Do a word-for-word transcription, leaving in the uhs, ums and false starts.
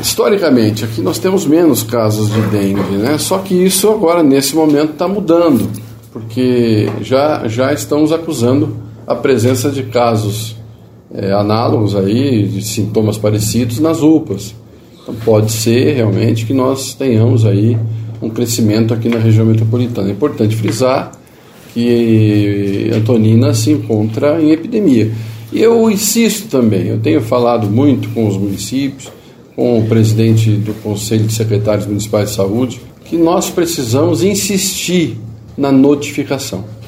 historicamente, aqui nós temos menos casos de dengue, né? Só que isso agora, nesse momento, está mudando, porque já, já estamos acusando a presença de casos é, análogos aí, de sintomas parecidos nas U P As. Então pode ser realmente que nós tenhamos aí um crescimento aqui na região metropolitana. É importante frisar que Antonina se encontra em epidemia. E eu insisto também, eu tenho falado muito com os municípios, com o presidente do Conselho de Secretários Municipais de Saúde, que nós precisamos insistir na notificação.